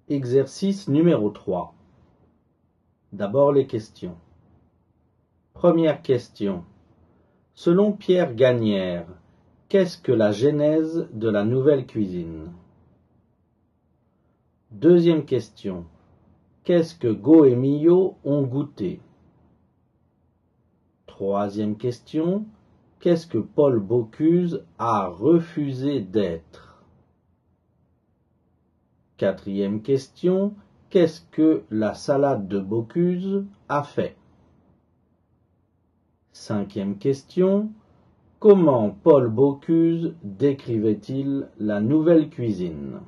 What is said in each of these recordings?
Exercice numéro 3. D'abord les questions. Première question. Selon Pierre Gagnaire, qu'est-ce que la genèse de la nouvelle cuisine? Deuxième question. Qu'est-ce que Go et Millot ont goûté? Troisième question. Qu'est-ce que Paul Bocuse a refusé d'être? Quatrième question. Qu'est-ce que la salade de Bocuse a fait? Cinquième question. Comment Paul Bocuse décrivait-il la nouvelle cuisine?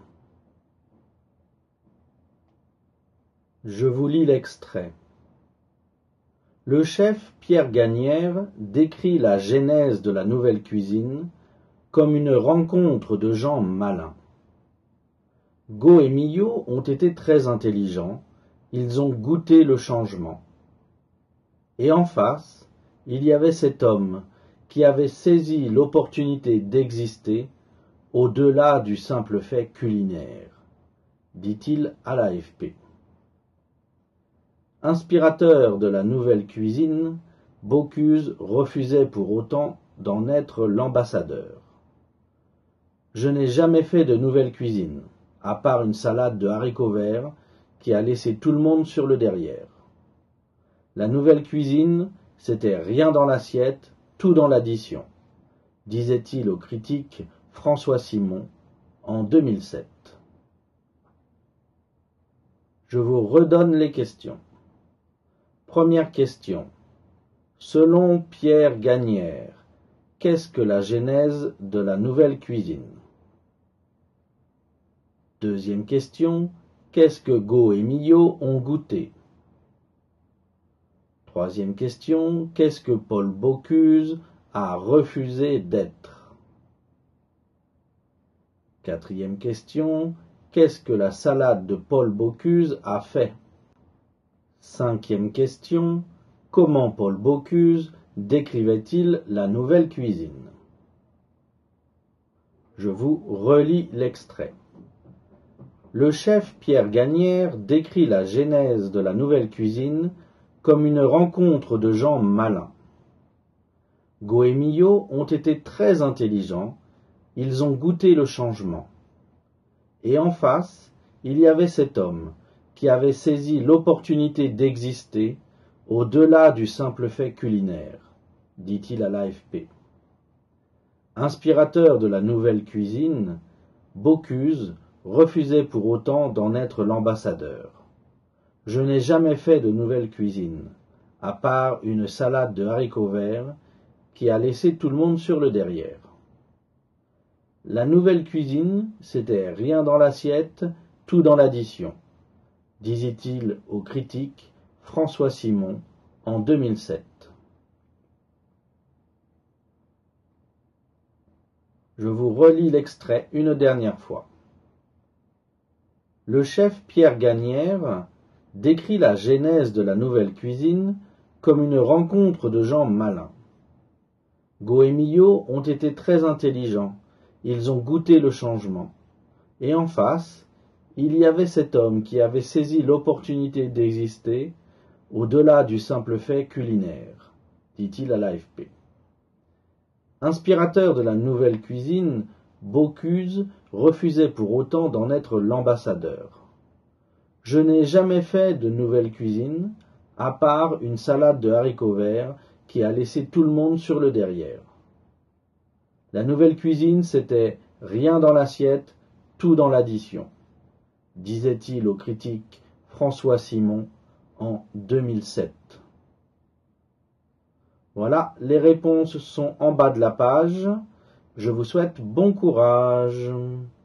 Je vous lis l'extrait. Le chef Pierre Gagnaire décrit la genèse de la nouvelle cuisine comme une rencontre de gens malins. Go et Millot ont été très intelligents, ils ont goûté le changement. Et en face, il y avait cet homme qui avait saisi l'opportunité d'exister au-delà du simple fait culinaire, dit-il à l'AFP. Inspirateur de la nouvelle cuisine, Bocuse refusait pour autant d'en être l'ambassadeur. Je n'ai jamais fait de nouvelle cuisine, à part une salade de haricots verts qui a laissé tout le monde sur le derrière. La nouvelle cuisine, c'était rien dans l'assiette, tout dans l'addition, disait-il au critique François Simon en 2007. Je vous redonne les questions. Première question. Selon Pierre Gagnaire, qu'est-ce que la genèse de la nouvelle cuisine? Deuxième question. Qu'est-ce que Go et Millot ont goûté? Troisième question. Qu'est-ce que Paul Bocuse a refusé d'être? Quatrième question. Qu'est-ce que la salade de Paul Bocuse a fait? Cinquième question. Comment Paul Bocuse décrivait-il la nouvelle cuisine? Je vous relis l'extrait. Le chef Pierre Gagnaire décrit la genèse de la nouvelle cuisine comme une rencontre de gens malins. Go et Millot ont été très intelligents, ils ont goûté le changement. Et en face, il y avait cet homme qui avait saisi l'opportunité d'exister au-delà du simple fait culinaire, dit-il à l'AFP. Inspirateur de la nouvelle cuisine, Bocuse refusait pour autant d'en être l'ambassadeur. Je n'ai jamais fait de nouvelle cuisine, à part une salade de haricots verts qui a laissé tout le monde sur le derrière. La nouvelle cuisine, c'était rien dans l'assiette, tout dans l'addition, disait-il au critique François Simon en 2007. Je vous relis l'extrait une dernière fois. Le chef Pierre Gagnaire décrit la genèse de la nouvelle cuisine comme une rencontre de gens malins. Go et Millot ont été très intelligents, ils ont goûté le changement. Et en face, il y avait cet homme qui avait saisi l'opportunité d'exister au-delà du simple fait culinaire, dit-il à l'AFP. Inspirateur de la nouvelle cuisine, Bocuse refusait pour autant d'en être l'ambassadeur. Je n'ai jamais fait de nouvelle cuisine, à part une salade de haricots verts qui a laissé tout le monde sur le derrière. La nouvelle cuisine, c'était rien dans l'assiette, tout dans l'addition, disait-il au critique François Simon en 2007. Voilà, les réponses sont en bas de la page. Je vous souhaite bon courage.